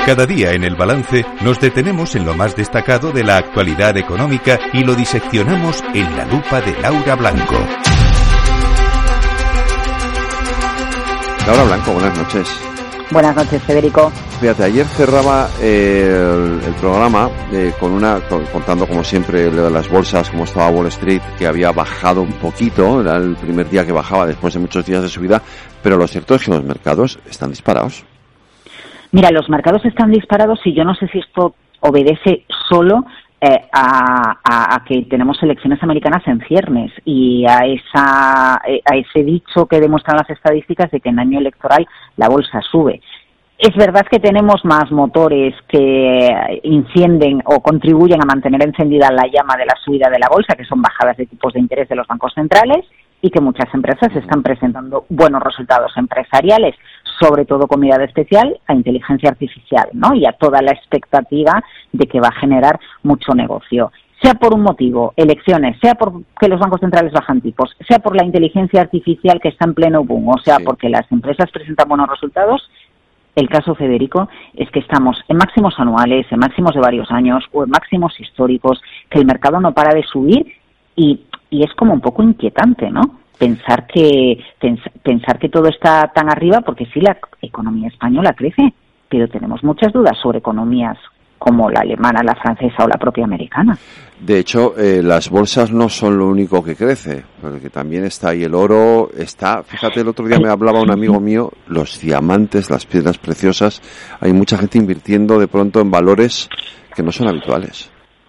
Cada día en El Balance nos detenemos en lo más destacado de la actualidad económica y lo diseccionamos en la lupa de Laura Blanco. Laura Blanco, buenas noches. Buenas noches, Federico. Fíjate, ayer cerraba el programa contando como siempre lo de las bolsas, cómo estaba Wall Street, que había bajado un poquito, era el primer día que bajaba después de muchos días de subida, pero lo cierto es que los mercados están disparados. Mira, los mercados están disparados y yo no sé si esto obedece solo a que tenemos elecciones americanas en ciernes y a ese dicho que demuestran las estadísticas de que en año electoral la bolsa sube. Es verdad que tenemos más motores que encienden o contribuyen a mantener encendida la llama de la subida de la bolsa, que son bajadas de tipos de interés de los bancos centrales, y que muchas empresas están presentando buenos resultados empresariales, sobre todo con mirada especial a inteligencia artificial, ¿no? Y a toda la expectativa de que va a generar mucho negocio. Sea por un motivo, elecciones, sea porque los bancos centrales bajan tipos, sea por la inteligencia artificial que está en pleno boom, o sea, porque las empresas presentan buenos resultados. El caso, Federico, es que estamos en máximos anuales, en máximos de varios años o en máximos históricos, que el mercado no para de subir y es como un poco inquietante, ¿no? Pensar que todo está tan arriba, porque sí, la economía española crece, pero tenemos muchas dudas sobre economías como la alemana, la francesa o la propia americana. De hecho, las bolsas no son lo único que crece, porque también está ahí el oro, fíjate, el otro día me hablaba un amigo mío, los diamantes, las piedras preciosas, hay mucha gente invirtiendo de pronto en valores que no son habituales.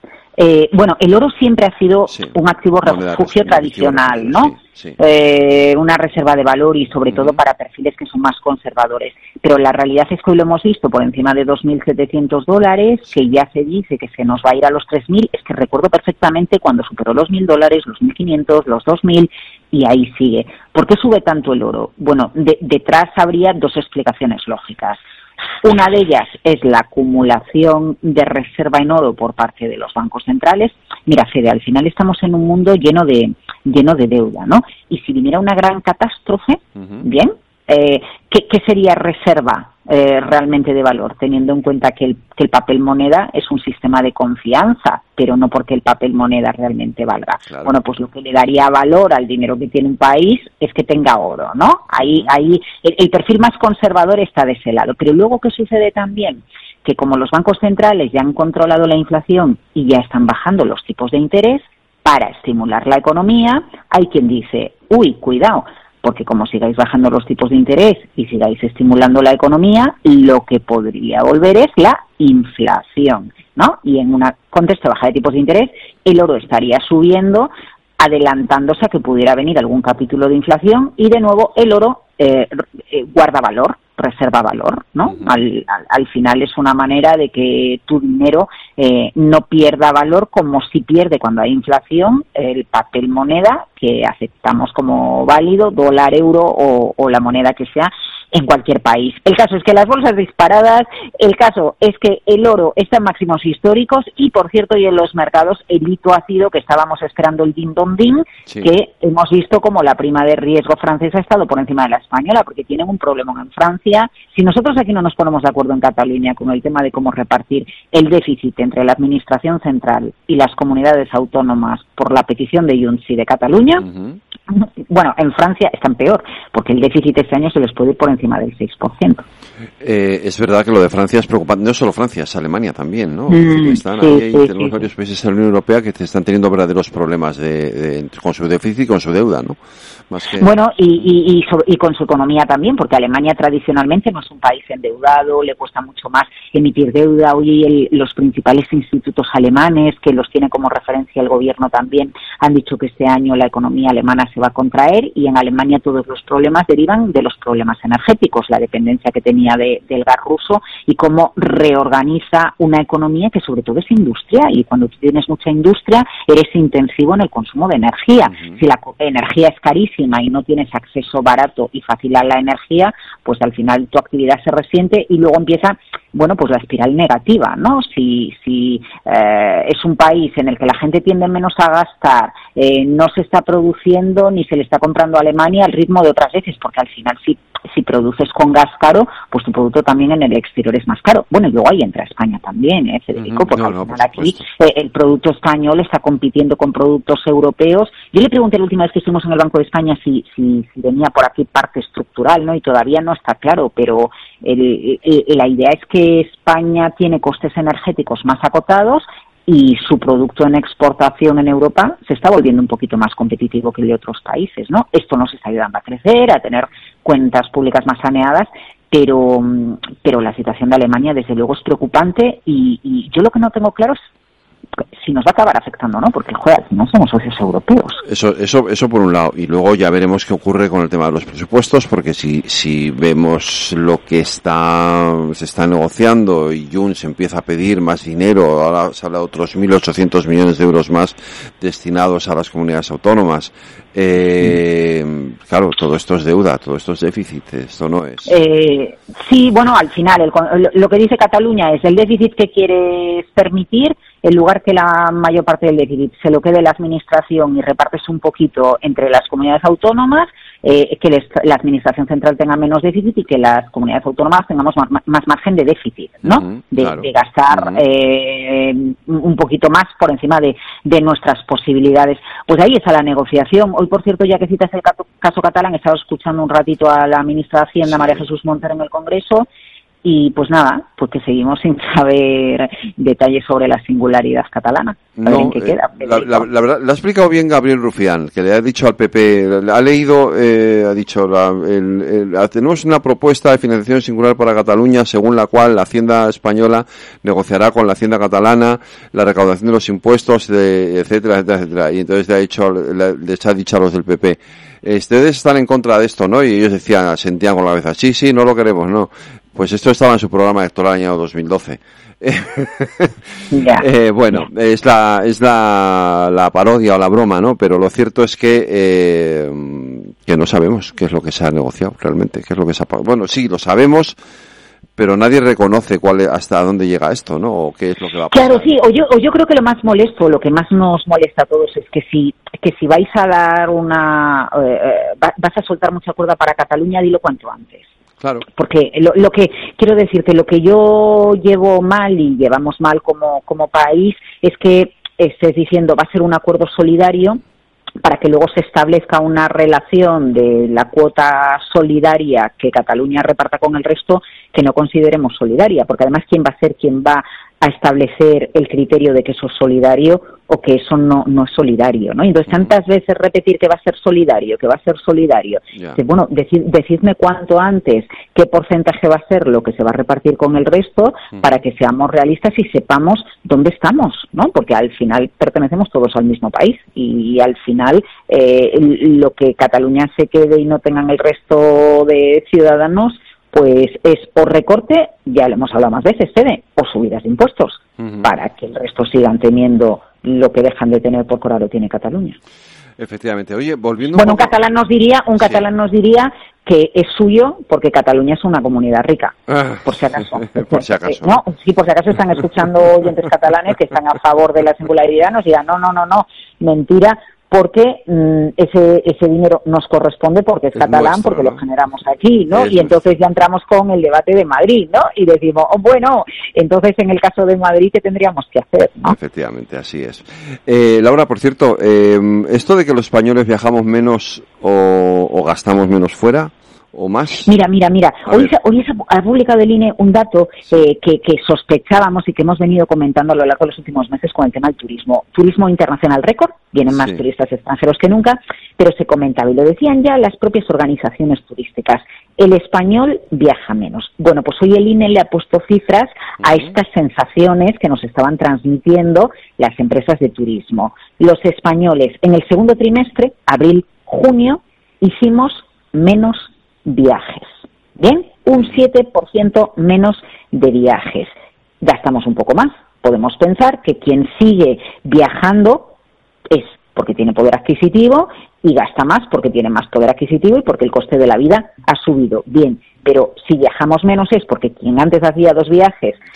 Bueno, el oro siempre ha sido un activo refugio tradicional, ¿no? Sí. Una reserva de valor y sobre todo para perfiles que son más conservadores. Pero la realidad es que hoy lo hemos visto por encima de $2.700, que ya se dice que se nos va a ir a los 3.000. Es que recuerdo perfectamente cuando superó los $1.000, los 1.500, los 2.000 y ahí sigue. ¿Por qué sube tanto el oro? Bueno, detrás habría dos explicaciones lógicas. Una de ellas es la acumulación de reserva en oro por parte de los bancos centrales. Mira, Fede, al final estamos en un mundo lleno de deuda, ¿no? Y si viniera una gran catástrofe, bien, ¿qué sería reserva realmente de valor? Teniendo en cuenta que el papel moneda es un sistema de confianza, pero no porque el papel moneda realmente valga. Claro. Bueno, pues lo que le daría valor al dinero que tiene un país es que tenga oro, ¿no? Ahí el perfil más conservador está de ese lado. Pero luego, ¿qué sucede también? Que como los bancos centrales ya han controlado la inflación y ya están bajando los tipos de interés para estimular la economía, hay quien dice, uy, cuidado, porque como sigáis bajando los tipos de interés y sigáis estimulando la economía, lo que podría volver es la inflación, ¿no? Y en un contexto de baja de tipos de interés, el oro estaría subiendo, adelantándose a que pudiera venir algún capítulo de inflación y de nuevo el oro guarda valor, reserva valor, ¿no? Al final es una manera de que tu dinero no pierda valor como si pierde cuando hay inflación el papel moneda que aceptamos como válido, dólar, euro o la moneda que sea en cualquier país. El caso es que las bolsas disparadas, el caso es que el oro está en máximos históricos y, por cierto, y en los mercados el hito ha sido que estábamos esperando el din-don-din, que hemos visto como la prima de riesgo francesa ha estado por encima de la española, porque tienen un problema en Francia. Si nosotros aquí no nos ponemos de acuerdo en Cataluña con el tema de cómo repartir el déficit entre la administración central y las comunidades autónomas por la petición de Junts y de Cataluña, bueno, en Francia están peor, porque el déficit este año se les puede ir por encima del 6%. Es verdad que lo de Francia es preocupante, no solo Francia, es Alemania también, ¿no? Tenemos varios países de la Unión Europea que están teniendo verdaderos problemas con su déficit y con su deuda, ¿no? Bueno, y con su economía también, porque Alemania tradicionalmente no es un país endeudado, le cuesta mucho más emitir deuda. Hoy los principales institutos alemanes, que los tiene como referencia el gobierno también, han dicho que este año la economía alemana se va a contraer y en Alemania todos los problemas derivan de los problemas energéticos, la dependencia que tenía del gas ruso y cómo reorganiza una economía que sobre todo es industrial, y cuando tú tienes mucha industria eres intensivo en el consumo de energía. Si la energía es carísima y no tienes acceso barato y fácil a la energía, pues al final tu actividad se resiente y luego empieza, bueno, pues la espiral negativa, ¿no? Si es un país en el que la gente tiende menos a gastar, no se está produciendo ni se le está comprando a Alemania al ritmo de otras veces, porque al final sí, si produces con gas caro, pues tu producto también en el exterior es más caro. Bueno, y luego ahí entra España también, Federico, porque al final aquí el producto español está compitiendo con productos europeos. Yo le pregunté la última vez que estuvimos en el Banco de España si venía por aquí parte estructural, ¿no? Y todavía no está claro, pero la idea es que España tiene costes energéticos más acotados y su producto en exportación en Europa se está volviendo un poquito más competitivo que el de otros países, ¿no? Esto nos está ayudando a crecer, a tener cuentas públicas más saneadas, pero la situación de Alemania desde luego es preocupante y yo lo que no tengo claro es si nos va a acabar afectando, ¿no? Porque, joder, no somos socios europeos. Eso por un lado. Y luego ya veremos qué ocurre con el tema de los presupuestos, porque si vemos lo que se está negociando y Junts empieza a pedir más dinero, ahora se habla de otros 1.800 millones de euros más destinados a las comunidades autónomas. Claro, todo esto es deuda, todo esto es déficit, esto no es. Sí, bueno, al final, lo que dice Cataluña es el déficit que quieres permitir, en lugar que la mayor parte del déficit se lo quede la administración y repartes un poquito entre las comunidades autónomas, que la administración central tenga menos déficit y que las comunidades autónomas tengamos más margen de déficit, ¿no? Claro. De gastar un poquito más por encima de nuestras posibilidades. Pues ahí está la negociación. Hoy, por cierto, ya que citas el caso catalán, he estado escuchando un ratito a la ministra de Hacienda, María Jesús Montero, en el Congreso. Y pues nada, pues que seguimos sin saber detalles sobre la singularidad catalana. No, qué queda, la verdad, lo ha explicado bien Gabriel Rufián, que le ha dicho al PP, ha leído, ha dicho, tenemos una propuesta de financiación singular para Cataluña, según la cual la Hacienda española negociará con la Hacienda catalana la recaudación de los impuestos, etcétera, etcétera, etcétera. Y entonces les ha dicho a los del PP, ustedes están en contra de esto, ¿no? Y ellos sentían con la cabeza, sí, no lo queremos, no. Pues esto estaba en su programa electoral del año 2012. Bueno, es la parodia o la broma, ¿no? Pero lo cierto es que no sabemos qué es lo que se ha negociado realmente, qué es lo que se ha pagado. Bueno, sí, lo sabemos, pero nadie reconoce hasta dónde llega esto, ¿no? O qué es lo que va a pasar. Claro, sí, o yo creo que lo más molesto, lo que más nos molesta a todos es que si vais a dar vas a soltar mucha cuerda para Cataluña, dilo cuanto antes. Claro. Porque lo que quiero decirte, lo que yo llevo mal y llevamos mal como país es que estés diciendo va a ser un acuerdo solidario para que luego se establezca una relación de la cuota solidaria que Cataluña reparta con el resto que no consideremos solidaria, porque además ¿quién va a ser quien va a establecer el criterio de que eso es solidario o que eso no es solidario, ¿no? Entonces tantas veces repetir que va a ser solidario, Yeah. Que, bueno, decidme cuanto antes qué porcentaje va a ser lo que se va a repartir con el resto para que seamos realistas y sepamos dónde estamos, ¿no? Porque al final pertenecemos todos al mismo país y al final lo que Cataluña se quede y no tengan el resto de ciudadanos pues es o recorte, ya lo hemos hablado más veces, Fede, o subidas de impuestos para que el resto sigan teniendo lo que dejan de tener porque ahora lo tiene Cataluña. Efectivamente. Oye, volviendo un catalán nos diría que es suyo porque Cataluña es una comunidad rica, por si acaso. Por si acaso. No, sí, por si acaso están escuchando oyentes catalanes que están a favor de la singularidad, nos dirán, no, mentira, porque ese dinero nos corresponde porque es catalán, nuestro, porque lo generamos aquí, ¿no? Y entonces ya entramos con el debate de Madrid, ¿no? Y decimos, bueno, entonces en el caso de Madrid, ¿qué tendríamos que hacer, ¿no? Efectivamente, así es. Laura, por cierto, esto de que los españoles viajamos menos o gastamos menos fuera, ¿o más? Mira. Hoy ha publicado el INE un dato que sospechábamos y que hemos venido comentando a lo largo de los últimos meses con el tema del turismo. Turismo internacional récord, vienen más turistas extranjeros que nunca, pero se comentaba y lo decían ya las propias organizaciones turísticas. El español viaja menos. Bueno, pues hoy el INE le ha puesto cifras a estas sensaciones que nos estaban transmitiendo las empresas de turismo. Los españoles en el segundo trimestre, abril-junio, hicimos menos viajes, ¿bien? Un 7% menos de viajes. Gastamos un poco más. Podemos pensar que quien sigue viajando es porque tiene poder adquisitivo y gasta más porque tiene más poder adquisitivo y porque el coste de la vida ha subido. Bien, pero si viajamos menos es porque quien antes hacía 2 viajes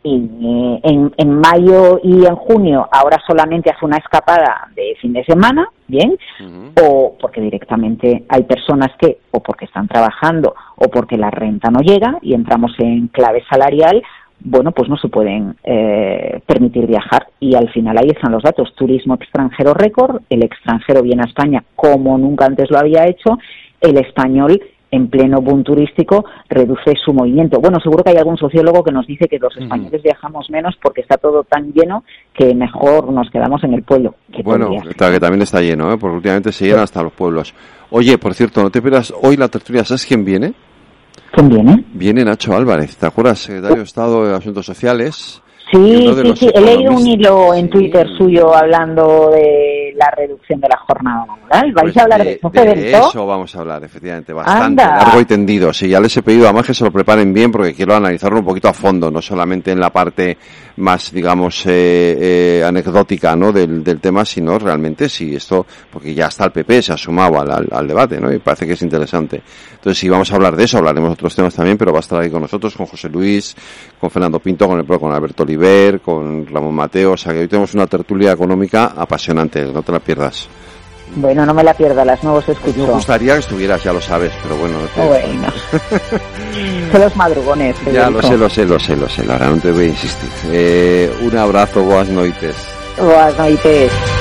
y en mayo y en junio ahora solamente hace una escapada de fin de semana, bien, o porque directamente hay personas que, o porque están trabajando, o porque la renta no llega y entramos en clave salarial, bueno, pues no se pueden permitir viajar, y al final ahí están los datos. Turismo extranjero récord, el extranjero viene a España como nunca antes lo había hecho, el español en pleno boom turístico reduce su movimiento. Bueno, seguro que hay algún sociólogo que nos dice que los españoles viajamos menos porque está todo tan lleno que mejor nos quedamos en el pueblo. Bueno, que también está lleno, porque últimamente se llenan hasta los pueblos. Oye, por cierto, no te pierdas hoy la tertulia. ¿Sabes quién viene? ¿Quién viene? Viene Nacho Álvarez, ¿te acuerdas? Secretario de Estado de Asuntos Sociales. Sí, he leído un hilo en Twitter suyo hablando de la reducción de la jornada laboral. ¿Vais a hablar de eso? De eso vamos a hablar, efectivamente, bastante largo y tendido. Sí, ya les he pedido además que se lo preparen bien porque quiero analizarlo un poquito a fondo, no solamente en la parte más, digamos, anecdótica, ¿no? del tema, sino realmente si esto, porque ya está el PP, se ha sumado al debate, ¿no? Y parece que es interesante. Entonces, si vamos a hablar de eso, hablaremos de otros temas también, pero va a estar ahí con nosotros, con José Luis, con Fernando Pinto, con Alberto Oliver, con Ramón Mateo. O sea que hoy tenemos una tertulia económica apasionante, no te la pierdas. Bueno, no me la pierda, las nuevos escucho. Me gustaría que estuvieras, ya lo sabes, pero bueno. Bueno. Son los madrugones. Ya lo sé, la verdad, no te voy a insistir. Un abrazo, buenas noites. Buenas noites.